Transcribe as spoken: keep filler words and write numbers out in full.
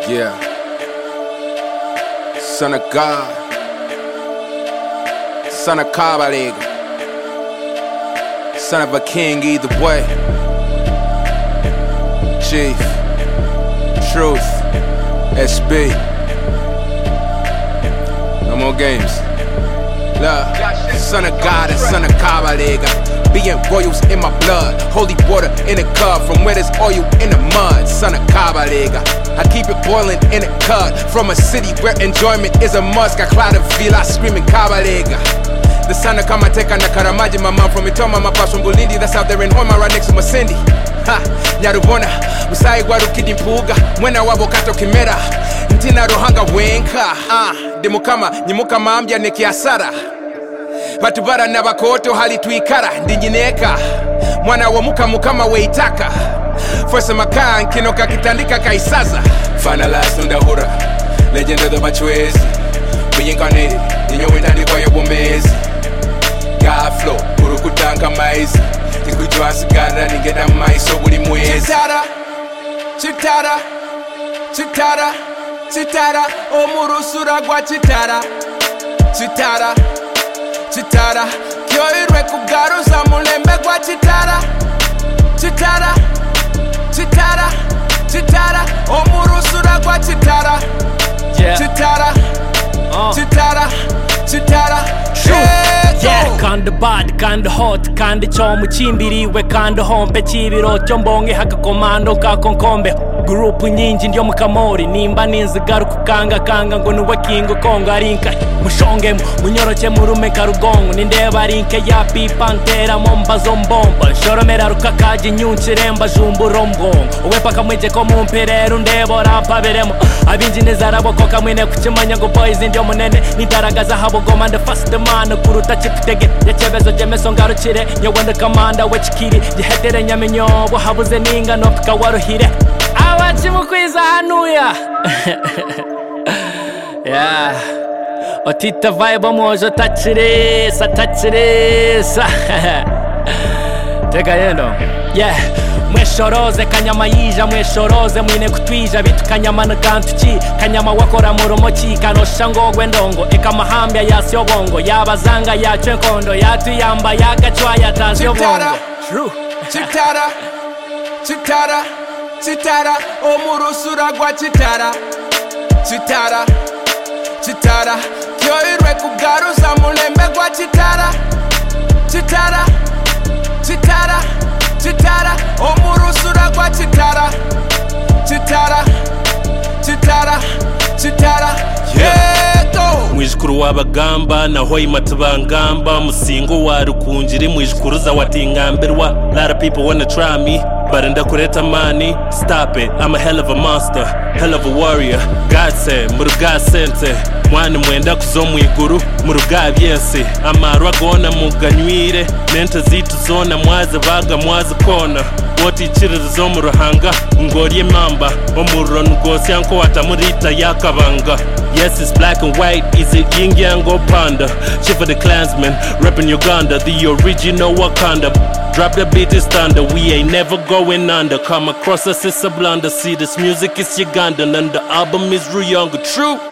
Yeah. Son of God. Son of Kabalega. Son of a king either way. Chief. Truth. S B. No more games. Love. Son of God and son of Kabalega. Being royals in my blood. Holy water in a cup from where there's oil in the mud. Son of Kabalega. I keep it boiling in a cut. From a city where enjoyment is a must. Kaklada Villa screaming Kabalega. The son of Kamateka na Karamaji, my mom from Itoma, my pops from Bulindi. That's out there in Homa, right next to Masindi. Ha, Nyarubona, Usai Gwaru Kidimpuga, Mwena Wabo Kato Kimera, Ntina Rohanga Wenka. Ah, Demukama, Nimuka Mambia Nekiasara. Batubara Nabakoto hali tuikara, Ndingineka. Mwana wa muka mukama weitaka. Forse makaa nkinoka kitandika kaisaza. Finalized on the hura, legend of the Bachwezi. Reincarnated, ninyo wendani kwa yobo mezi. God flow, urukutanga maizi. Tikujua sigara ningeda maiso buli mwezi. Chitara, chitara, chitara, chitara. Omurusura gwa chitara. Chitara, chitara. Kyo irwe kugaruza mulembe gwa chitara. Chitara, chitara, chitara. Omurusura gwa chitara. Yeah. Chitara, uh. chitara, chitara. Yeah, kandi bad, kandi hot, kandi chomu chimbiriwe, kandi hompe chibiro chombonge haka komando kako nkombe. Grupu nyinji ndio mukamori, nimba ninzigaru kukanga kanga ngo nuwe kingo kongo arinka. Mushonge munyoroche murume karugongo, nindeba rinke ya pipantera momba zombomba. Shoromera rukakaji nyunchiremba jumburo mbongo. Uwepa kamweje ko mumpereru ndebo rapa beremo. Abinji nezarabo koka mwine kuchimanya ngo boys ndio munene. Nitaragaza habo gomanda fast man kuruta chiptege. Yachebezo jemeso ngaruchire, nyawanda kamanda wechikiri. Jihetere nyamenyobo habuze ninga no pikawaruhire. Awachimukwiza hanuya. Yeah. Otita vibe mojo tachirisa tachirisa. Teka yendo. Yeah. Mweshoroze kanyama yija mweshoroze mwine kutwija bitu kanyama nagantuki kanyama wakora murumoki kanosha ngogwe ndongo eka mahambya yasyo bongo yabazanga yacwe nkondo yatuyamba yagachwa yatasyo bongo. True. Chitara, chitara, chitara. Omurusura gwa chitara. Chitara, chitara. Kyo irwe kugaruza mulembe gwa chitara. Chitara, chitara, chitara. Omurusura gwa chitara. Chitara, chitara, chitara. Yeah, go. Mwijukuru wabagamba naho imatubangamba musingo wa rukunjiri mwijukuruza watingambirwa. Lot of people wanna try me but ndakureta mani. Stop it, I'm a hell of a monster, hell of a warrior. God said, muruga sente mwana mwenda kuzo mwiguru muruga byese. Amarwa gona muganywire nente zitu zona mwaze baga mwaze kona. Woti chirira zo mu ruhanga ngorye mamba omurro ngose yanko watamurita yakabanga. Yes, it's black and white, is it yin yang or panda? Shiver the Klansman, reppin' Uganda, the original Wakanda. Drop the beat, it's thunder, we ain't never going under. Come across us, it's a blunder. See, this music is Ugandan and the album is Ruyonga. True.